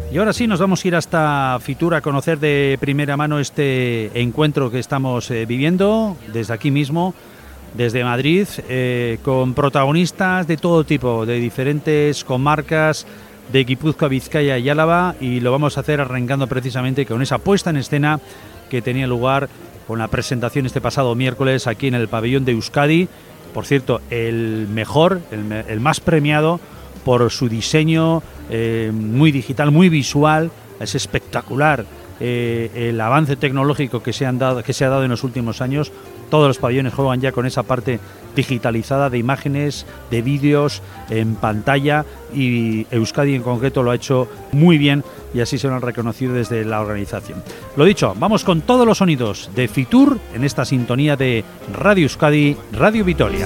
Y ahora sí, nos vamos a ir hasta Fitur a conocer de primera mano este encuentro que estamos viviendo desde aquí mismo, desde Madrid, con protagonistas de todo tipo, de diferentes comarcas de Guipúzcoa, Vizcaya y Álava, y lo vamos a hacer arrancando precisamente con esa puesta en escena que tenía lugar con la presentación este pasado miércoles aquí en el pabellón de Euskadi. Por cierto, el mejor, el más premiado por su diseño muy digital, muy visual. Es espectacular el avance tecnológico que se ha dado en los últimos años. Todos los pabellones juegan ya con esa parte digitalizada de imágenes, de vídeos en pantalla, y Euskadi en concreto lo ha hecho muy bien y así se lo han reconocido desde la organización. Lo dicho, vamos con todos los sonidos de Fitur en esta sintonía de Radio Euskadi, Radio Vitoria.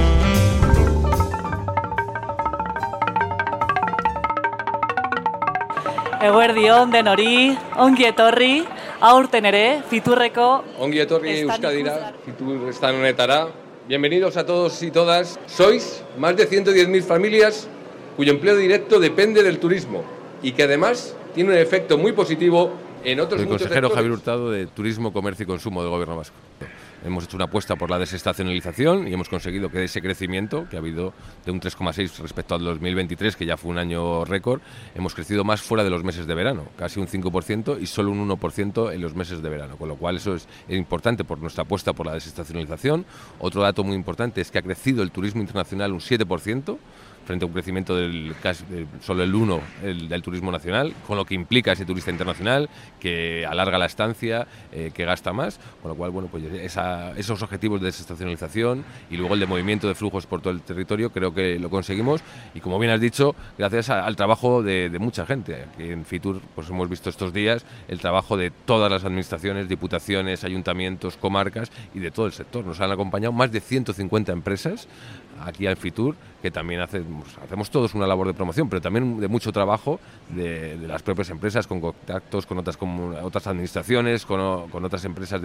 Eguerdion denori, ongi etorri, aurten ere, Fiturreko... Ongi etorri Euskadira, Fitur estan honetara. Bienvenidos a todos y todas. Sois más de 110.000 familias cuyo empleo directo depende del turismo y que además tiene un efecto muy positivo en otros muchos sectores. El consejero Javier Hurtado de Turismo, Comercio y Consumo del Gobierno Vasco. Hemos hecho una apuesta por la desestacionalización y hemos conseguido que ese crecimiento, que ha habido de un 3,6 respecto al 2023, que ya fue un año récord, hemos crecido más fuera de los meses de verano, casi un 5% y solo un 1% en los meses de verano, con lo cual eso es importante por nuestra apuesta por la desestacionalización. Otro dato muy importante es que ha crecido el turismo internacional un 7%, frente a un crecimiento del solo el 1% del turismo nacional, con lo que implica ese turista internacional, que alarga la estancia, que gasta más, con lo cual, bueno, pues esos objetivos de desestacionalización y luego el de movimiento de flujos por todo el territorio, creo que lo conseguimos, y como bien has dicho, gracias al trabajo de mucha gente. Aquí en Fitur pues hemos visto estos días el trabajo de todas las administraciones, diputaciones, ayuntamientos, comarcas y de todo el sector. Nos han acompañado más de 150 empresas aquí al Fitur, que también hacemos todos una labor de promoción, pero también de mucho trabajo de las propias empresas, con contactos con otras administraciones, con otras empresas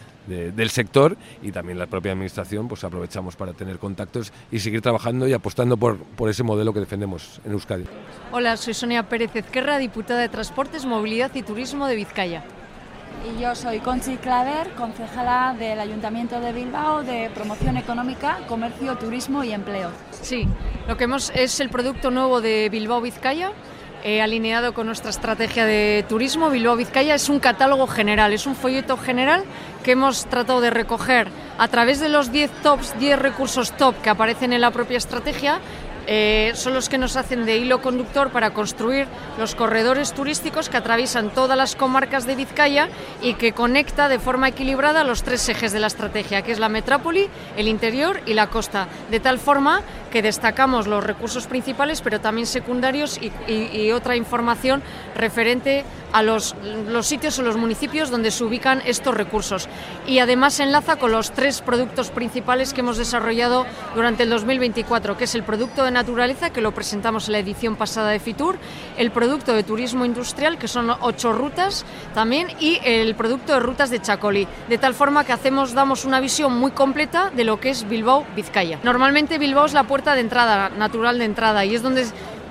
del sector, y también la propia administración, pues aprovechamos para tener contactos y seguir trabajando y apostando por ese modelo que defendemos en Euskadi. Hola, soy Sonia Pérez Ezquerra, diputada de Transportes, Movilidad y Turismo de Vizcaya. Y yo soy Conchi Claver, concejala del Ayuntamiento de Bilbao de Promoción Económica, Comercio, Turismo y Empleo. Sí, lo que es el producto nuevo de Bilbao Vizcaya, alineado con nuestra estrategia de turismo. Bilbao Vizcaya es un catálogo general, es un folleto general que hemos tratado de recoger a través de los 10 recursos top que aparecen en la propia estrategia. Son los que nos hacen de hilo conductor para construir los corredores turísticos que atraviesan todas las comarcas de Vizcaya y que conecta de forma equilibrada los 3 ejes de la estrategia, que es la metrópoli, el interior y la costa, de tal forma que destacamos los recursos principales, pero también secundarios y otra información referente a los sitios o los municipios donde se ubican estos recursos. Y además se enlaza con los 3 productos principales que hemos desarrollado durante el 2024, que es el producto de naturaleza, que lo presentamos en la edición pasada de Fitur, el producto de turismo industrial, que son 8 rutas también, y el producto de rutas de Txakoli, de tal forma que damos una visión muy completa de lo que es Bilbao Vizcaya. Normalmente Bilbao es la puerta de entrada, natural de entrada, y es donde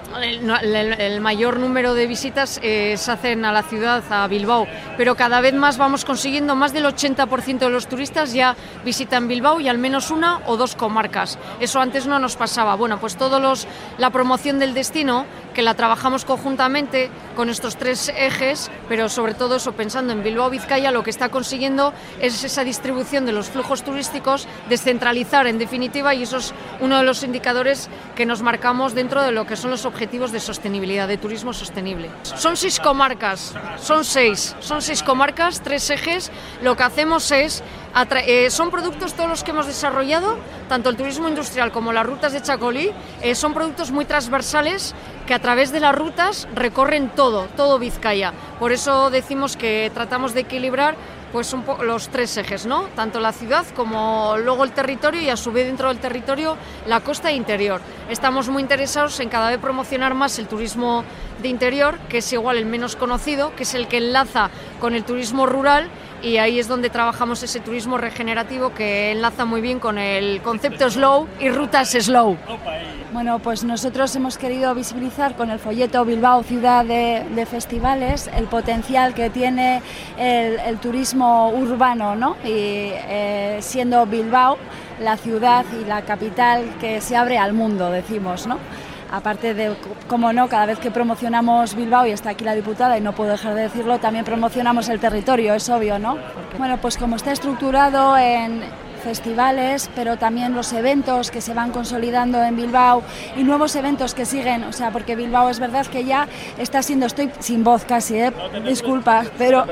el mayor número de visitas se hacen a la ciudad, a Bilbao, pero cada vez más vamos consiguiendo, más del 80% de los turistas ya visitan Bilbao y al menos 1 o 2 comarcas. Eso antes no nos pasaba. Bueno, pues la promoción del destino, que la trabajamos conjuntamente con estos 3 ejes, pero sobre todo eso, pensando en Bilbao Vizcaya, lo que está consiguiendo es esa distribución de los flujos turísticos, descentralizar en definitiva, y eso es uno de los indicadores que nos marcamos dentro de lo que son los objetivos de sostenibilidad, de turismo sostenible. Son 6 comarcas, son 6 comarcas, 3 ejes. Lo que hacemos es son productos todos los que hemos desarrollado, tanto el turismo industrial como las rutas de Txakoli, son productos muy transversales que a través de las rutas recorren todo Vizcaya. Por eso decimos que tratamos de equilibrar pues los 3 ejes, ¿no? Tanto la ciudad como luego el territorio, y a su vez dentro del territorio la costa e interior. Estamos muy interesados en cada vez promocionar más el turismo de interior, que es igual el menos conocido, que es el que enlaza con el turismo rural, y ahí es donde trabajamos ese turismo regenerativo que enlaza muy bien con el concepto slow y rutas slow. Bueno, pues nosotros hemos querido visibilizar con el folleto Bilbao Ciudad de Festivales el potencial que tiene el turismo urbano, ¿no? Y siendo Bilbao la ciudad y la capital que se abre al mundo, decimos, ¿no? Aparte de, como no, cada vez que promocionamos Bilbao, y está aquí la diputada y no puedo dejar de decirlo, también promocionamos el territorio, es obvio, ¿no? Bueno, pues como está estructurado en festivales, pero también los eventos que se van consolidando en Bilbao y nuevos eventos que siguen, o sea, porque Bilbao es verdad que ya está siendo, estoy sin voz casi, disculpa, pero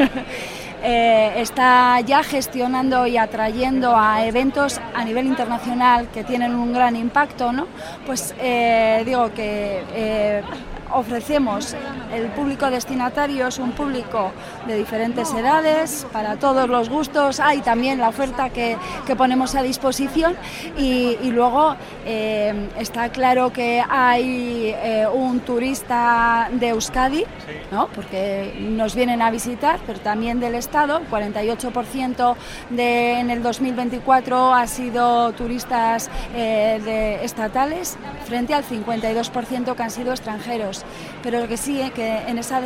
está ya gestionando y atrayendo a eventos a nivel internacional que tienen un gran impacto, ¿no? Pues digo que ofrecemos, el público destinatario es un público de diferentes edades, para todos los gustos, hay también la oferta que ponemos a disposición y luego está claro que hay un turista de Euskadi, ¿no? Porque nos vienen a visitar, pero también del Estado, el 48% en el 2024 ha sido turistas estatales frente al 52% que han sido extranjeros. Pero lo que sí, que en esa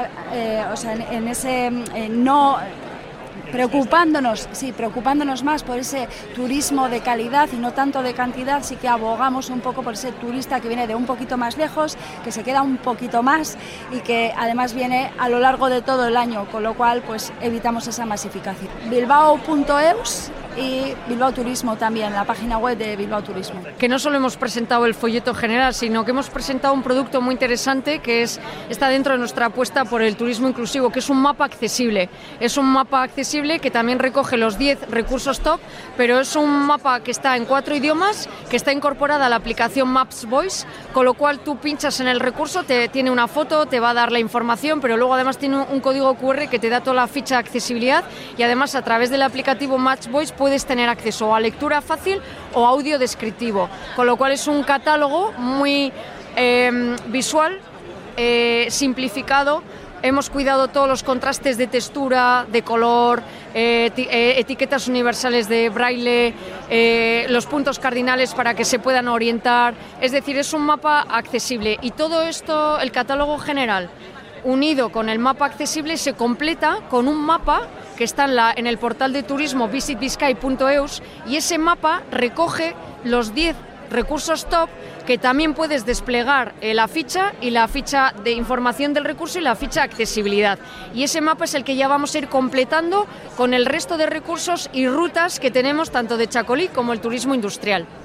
no preocupándonos más por ese turismo de calidad y no tanto de cantidad, sí que abogamos un poco por ese turista que viene de un poquito más lejos, que se queda un poquito más y que además viene a lo largo de todo el año, con lo cual pues evitamos esa masificación. Bilbao.eus y Bilbao Turismo también, la página web de Bilbao Turismo. Que no solo hemos presentado el folleto general, sino que hemos presentado un producto muy interesante que está dentro de nuestra apuesta por el turismo inclusivo, que es un mapa accesible. Es un mapa accesible que también recoge los 10 recursos top, pero es un mapa que está en 4 idiomas, que está incorporada a la aplicación Maps Voice, con lo cual tú pinchas en el recurso, tiene una foto, te va a dar la información, pero luego además tiene un código QR que te da toda la ficha de accesibilidad y además a través del aplicativo Maps Voice puedes tener acceso a lectura fácil o audio descriptivo, con lo cual es un catálogo muy visual, simplificado. Hemos cuidado todos los contrastes de textura, de color, etiquetas universales de braille, los puntos cardinales para que se puedan orientar. Es decir, es un mapa accesible y todo esto, el catálogo general, unido con el mapa accesible, se completa con un mapa que está en el portal de turismo visitbizkai.eus y ese mapa recoge los 10 recursos top que también puedes desplegar la ficha y la ficha de información del recurso y la ficha de accesibilidad. Y ese mapa es el que ya vamos a ir completando con el resto de recursos y rutas que tenemos tanto de Chacolí como el turismo industrial.